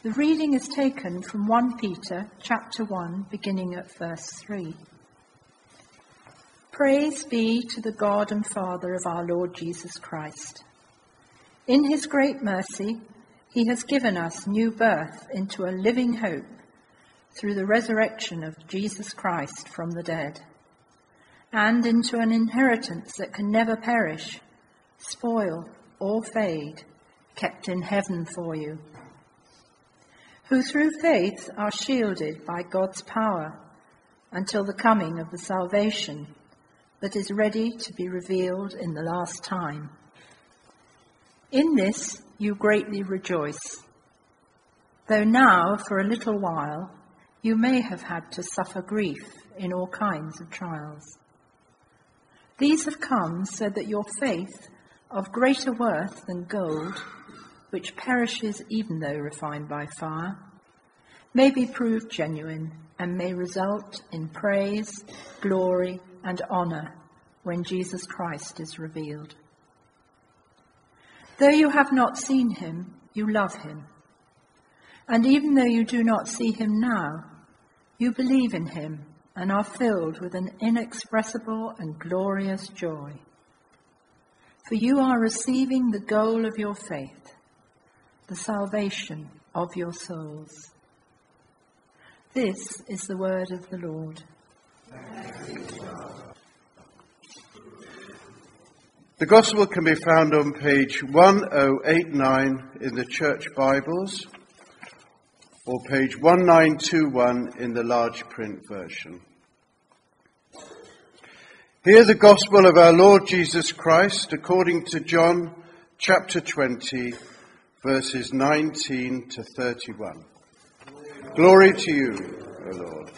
The reading is taken from 1 Peter chapter 1, beginning at verse 3. Praise be to the God and Father of our Lord Jesus Christ. In his great mercy, he has given us new birth into a living hope through the resurrection of Jesus Christ from the dead, and into an inheritance that can never perish, spoil, or fade, kept in heaven for you, who through faith are shielded by God's power until the coming of the salvation that is ready to be revealed in the last time. In this you greatly rejoice, though now for a little while you may have had to suffer grief in all kinds of trials. These have come so that your faith, of greater worth than gold, which perishes even though refined by fire, may be proved genuine and may result in praise, glory, and honour when Jesus Christ is revealed. Though you have not seen him, you love him. And even though you do not see him now, you believe in him and are filled with an inexpressible and glorious joy. For you are receiving the goal of your faith, the salvation of your souls. This is the word of the Lord. The Gospel can be found on page 1089 in the Church Bibles, or page 1921 in the large print version. Hear the Gospel of our Lord Jesus Christ according to John chapter 20, verses 19 to 31. Glory to you, O Lord.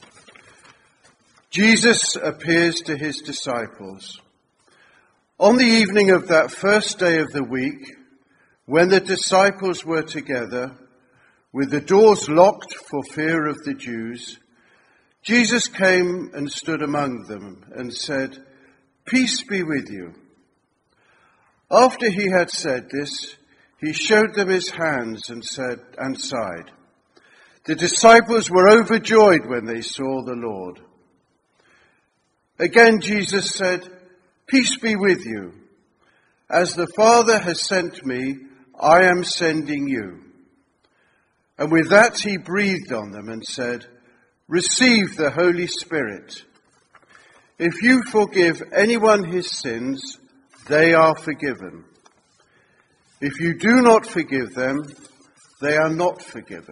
Jesus appears to his disciples. On the evening of that first day of the week, when the disciples were together, with the doors locked for fear of the Jews, Jesus came and stood among them and said, "Peace be with you." After he had said this, he showed them his hands and side. The disciples were overjoyed when they saw the Lord. Again Jesus said, "Peace be with you. As the Father has sent me, I am sending you." And with that he breathed on them and said, "Receive the Holy Spirit. If you forgive anyone his sins, they are forgiven. If you do not forgive them, they are not forgiven."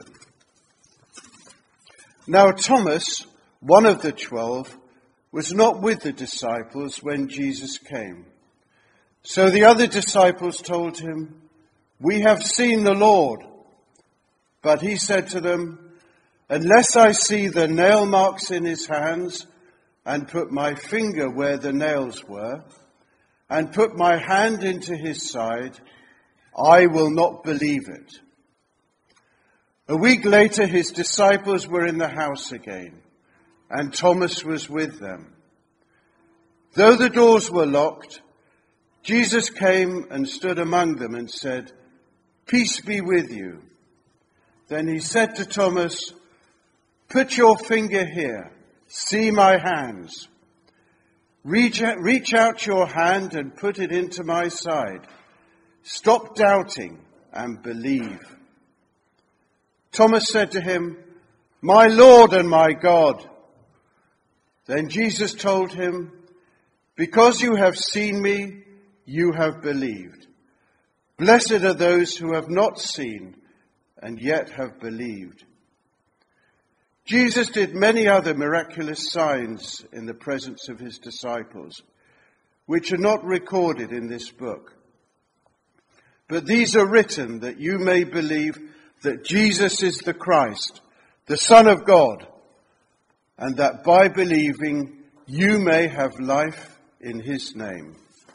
Now Thomas, one of the 12, was not with the disciples when Jesus came. So the other disciples told him, "We have seen the Lord." But he said to them, "Unless I see the nail marks in his hands, and put my finger where the nails were, and put my hand into his side, I will not believe it." A week later, his disciples were in the house again, and Thomas was with them. Though the doors were locked, Jesus came and stood among them and said, "Peace be with you." Then he said to Thomas, "Put your finger here, see my hands. Reach out your hand and put it into my side. Stop doubting and believe." Thomas said to him, "My Lord and my God." Then Jesus told him, "Because you have seen me, you have believed. Blessed are those who have not seen and yet have believed." Jesus did many other miraculous signs in the presence of his disciples, which are not recorded in this book. But these are written that you may believe that Jesus is the Christ, the Son of God, and that by believing you may have life in his name.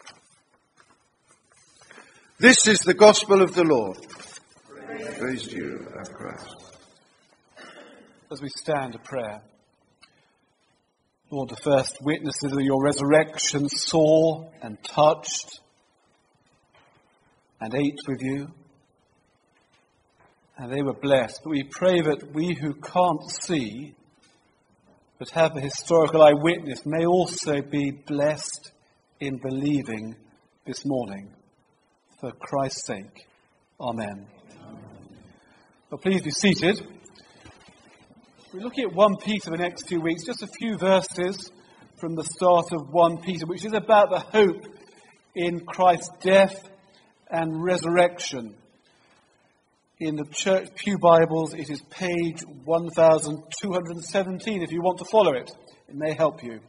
This is the gospel of the Lord. Praise to you, O Christ. As we stand to prayer, Lord, the first witnesses of your resurrection saw and touched and ate with you. and they were blessed. But we pray that we who can't see, but have a historical eyewitness, may also be blessed in believing this morning. For Christ's sake. Amen. Well, please be seated. We're looking at 1 Peter the next 2 weeks, just a few verses from the start of 1 Peter, which is about the hope in Christ's death and resurrection. In the Church Pew Bibles, it is page 1217, if you want to follow it. It may help you.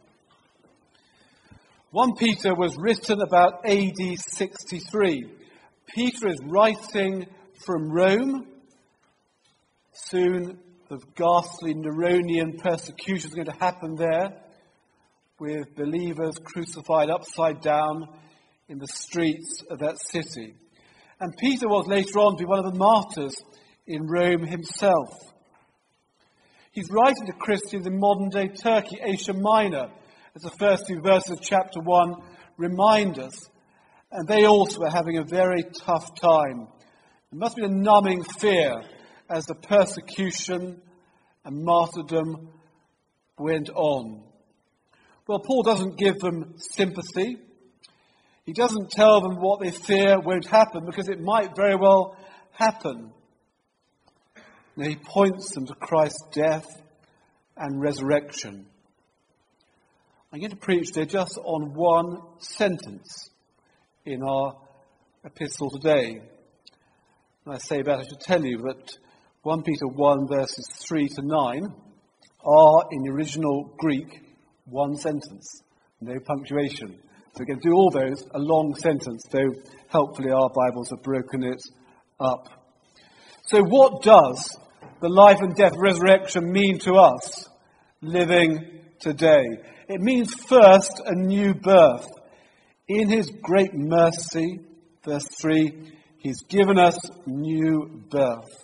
1 Peter was written about AD 63. Peter is writing from Rome. Soon the ghastly Neronian persecution is going to happen there, with believers crucified upside down in the streets of that city. And Peter was later on to be one of the martyrs in Rome himself. He's writing to Christians in modern-day Turkey, Asia Minor, as the first 2 verses of chapter 1 remind us. And they also were having a very tough time. There must be a numbing fear as the persecution and martyrdom went on. Well, Paul doesn't give them sympathy. He doesn't tell them what they fear won't happen, because it might very well happen. No, he points them to Christ's death and resurrection. I'm going to preach today just on one sentence in our epistle today. And I say that I should tell you that 1 Peter 1 verses 3 to 9 are in the original Greek one sentence, no punctuation. So we're going to do all those a long sentence, though helpfully our Bibles have broken it up. So what does the life and death resurrection mean to us living today? It means first a new birth. In his great mercy, verse 3, he's given us new birth.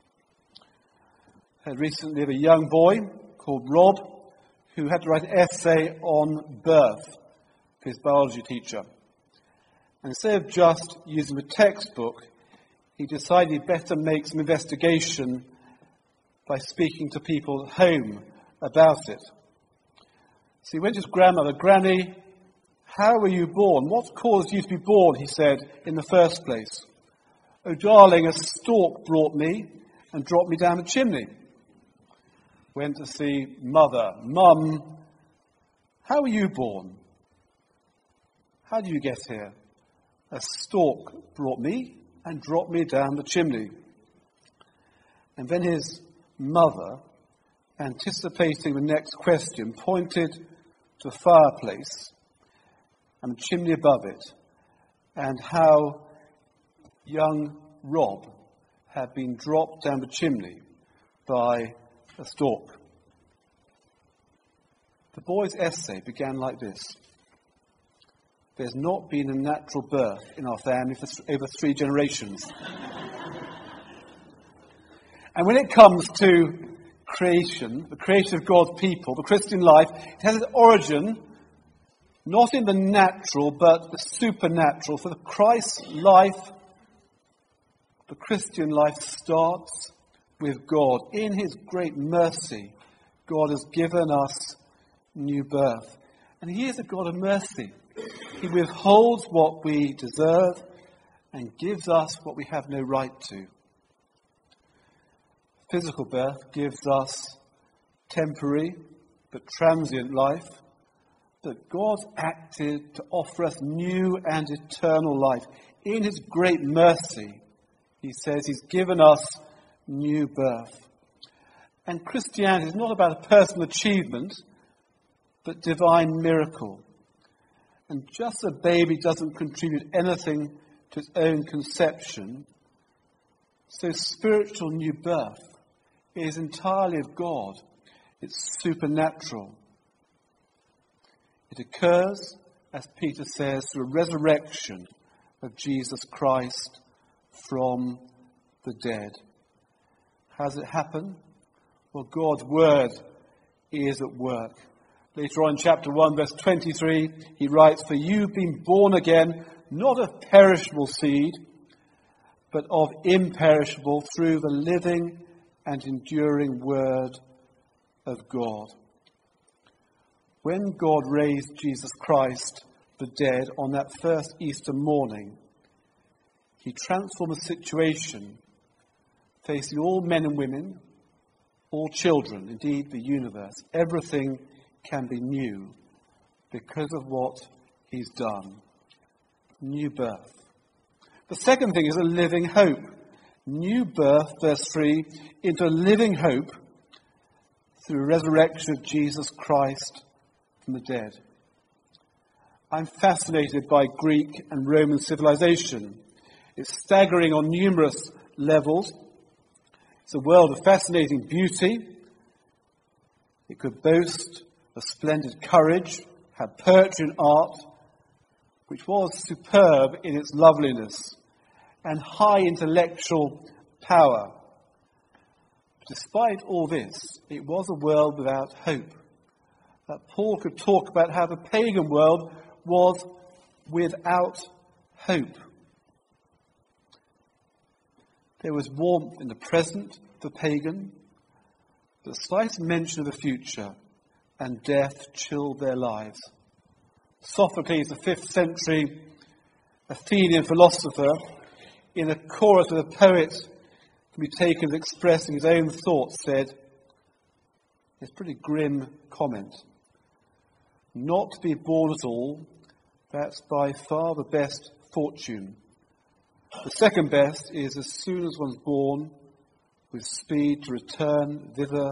I heard recently of a young boy called Rob who had to write an essay on birth for his biology teacher. And instead of just using a textbook, he decided he'd better make some investigation by speaking to people at home about it. So he went to his grandmother. "Granny, how were you born? What caused you to be born?" he said, "in the first place." "Oh, darling, a stork brought me and dropped me down the chimney." Went to see mother. "Mum, how were you born? How did you get here?" "A stork brought me and dropped me down the chimney." And then his mother, anticipating the next question, pointed to a fireplace and the chimney above it, and how young Rob had been dropped down the chimney by a stork. The boy's essay began like this: "There's not been a natural birth in our family for over 3 generations." And when it comes to creation, the creation of God's people, the Christian life, it has its origin not in the natural but the supernatural. For the Christ life, the Christian life starts with God. In his great mercy, God has given us new birth. And he is a God of mercy. He withholds what we deserve and gives us what we have no right to. Physical birth gives us temporary but transient life, but God acted to offer us new and eternal life. In his great mercy, he says he's given us new birth. And Christianity is not about a personal achievement, but divine miracle. And just a baby doesn't contribute anything to its own conception, so spiritual new birth is entirely of God. It's supernatural. It occurs, as Peter says, through a resurrection of Jesus Christ from the dead. How does it happen? Well, God's word is at work. Later on in chapter 1, verse 23, he writes, "For you've been born again, not of perishable seed, but of imperishable through the living and enduring Word of God. When God raised Jesus Christ, the dead, on that first Easter morning, he transformed the situation facing all men and women, all children, indeed the universe. Everything can be new because of what he's done. New birth. The second thing is a living hope. New birth, verse 3, into a living hope through the resurrection of Jesus Christ from the dead. I'm fascinated by Greek and Roman civilization. It's staggering on numerous levels. It's a world of fascinating beauty. It could boast of splendid courage, have poetry and art, which was superb in its loveliness, and high intellectual power. Despite all this, it was a world without hope. That Paul could talk about how the pagan world was without hope. There was warmth in the present, the pagan, but the slightest mention of the future, and death chilled their lives. Sophocles, the 5th century Athenian philosopher, in a chorus of a poet can be taken as expressing his own thoughts, said, it's a pretty grim comment. Not to be born at all, that's by far the best fortune. The second best is as soon as one's born, with speed to return thither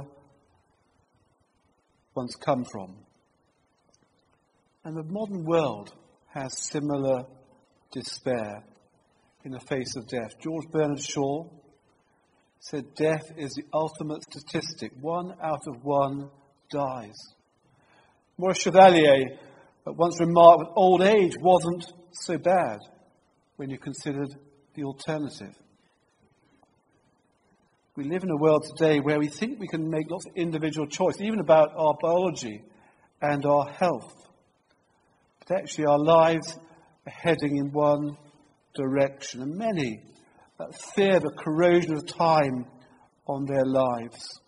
one's come from. And the modern world has similar despair in the face of death. George Bernard Shaw said death is the ultimate statistic. 1 out of 1 dies. Maurice Chevalier once remarked that old age wasn't so bad when you considered the alternative. We live in a world today where we think we can make lots of individual choices, even about our biology and our health. But actually our lives are heading in one direction, and many fear the corrosion of time on their lives.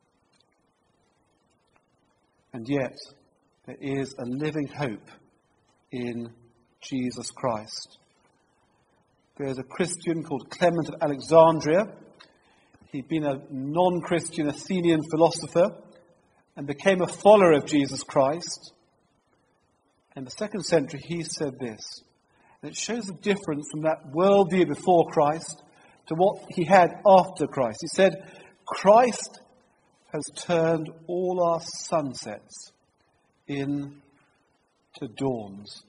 And yet, there is a living hope in Jesus Christ. There's a Christian called Clement of Alexandria. He'd been a non-Christian Athenian philosopher and became a follower of Jesus Christ. In the 2nd century, he said this, and it shows the difference from that worldview before Christ to what he had after Christ. He said, Christ has turned all our sunsets into dawns.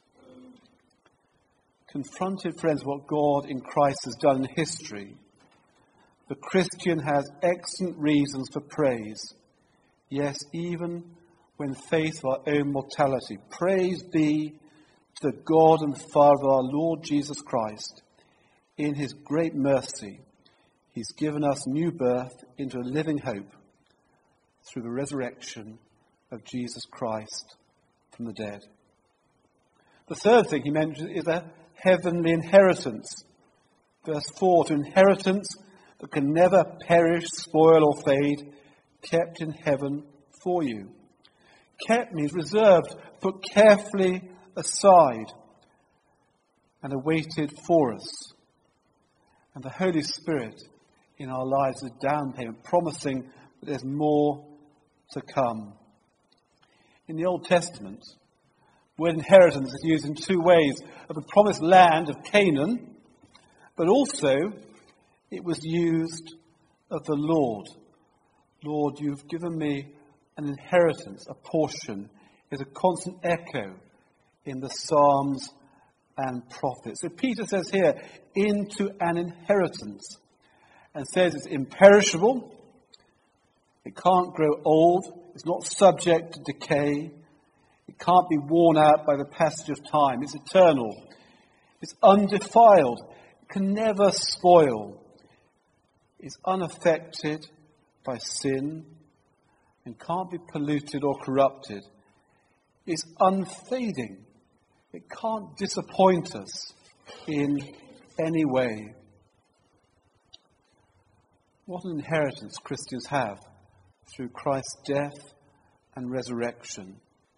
Confronted, friends, what God in Christ has done in history, the Christian has excellent reasons for praise. Yes, even when faced with our own mortality. Praise be to the God and Father of our Lord Jesus Christ. In his great mercy, he's given us new birth into a living hope through the resurrection of Jesus Christ from the dead. The third thing he mentions is a heavenly inheritance. Verse 4, to inheritance that can never perish, spoil or fade, kept in heaven for you. Kept means reserved, put carefully aside and awaited for us. And the Holy Spirit in our lives is a down payment, promising that there's more to come. In the Old Testament, the word inheritance is used in two ways: of the promised land of Canaan, but also it was used of the Lord. Lord, you've given me an inheritance, a portion, is a constant echo in the Psalms and prophets. So Peter says here, into an inheritance, and says it's imperishable, it can't grow old, it's not subject to decay, it can't be worn out by the passage of time, it's eternal, it's undefiled, it can never spoil, it's unaffected by sin, and can't be polluted or corrupted. It's unfading. It can't disappoint us in any way. What an inheritance Christians have through Christ's death and resurrection.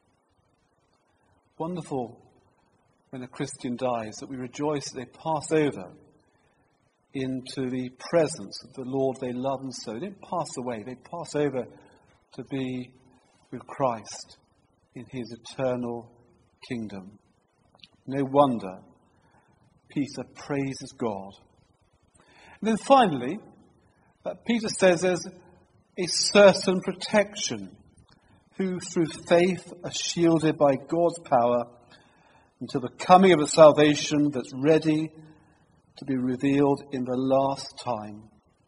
Wonderful when a Christian dies that we rejoice that they pass over into the presence of the Lord they love and so. They don't pass away, they pass over to be with Christ in his eternal kingdom. No wonder Peter praises God. And then finally, Peter says there's a certain protection, who through faith are shielded by God's power until the coming of a salvation that's ready to be revealed in the last time.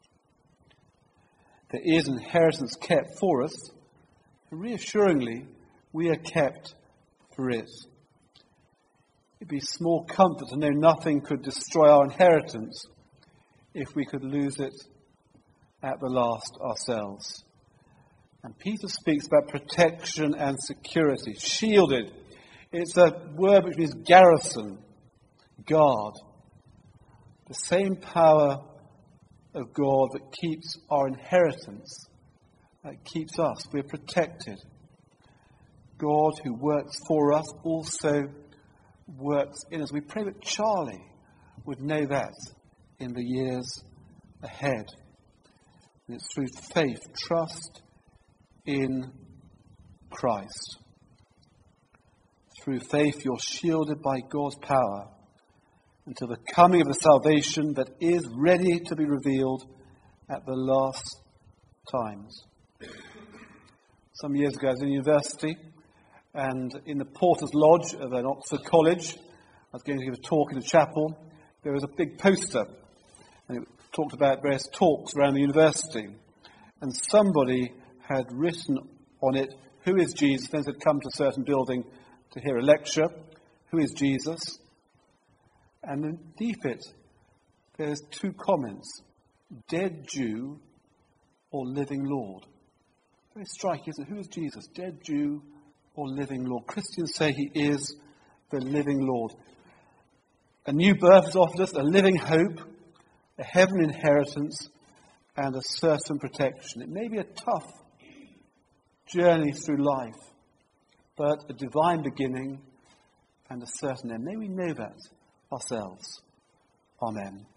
There is inheritance kept for us, and reassuringly, we are kept for it. It'd be small comfort to know nothing could destroy our inheritance if we could lose it at the last ourselves. And Peter speaks about protection and security. Shielded. It's a word which means garrison, guard. The same power of God that keeps our inheritance, that keeps us. We're protected. God who works for us also works in us. We pray that Charlie would know that in the years ahead. And it's through faith, trust in Christ. Through faith, you're shielded by God's power until the coming of the salvation that is ready to be revealed at the last times. Some years ago, I was in university, and in the Porter's Lodge of an Oxford college, I was going to give a talk in a chapel. There was a big poster, and it talked about various talks around the university. And somebody had written on it, "Who is Jesus?" Then had come to a certain building to hear a lecture. Who is Jesus? And underneath it, there's two comments: dead Jew or living Lord. Very striking, isn't it? Who is Jesus? Dead Jew or living Lord? Christians say he is the living Lord. A new birth is offered us, a living hope, a heavenly inheritance, and a certain protection. It may be a tough journey through life, but a divine beginning and a certain end. May we know that ourselves. Amen.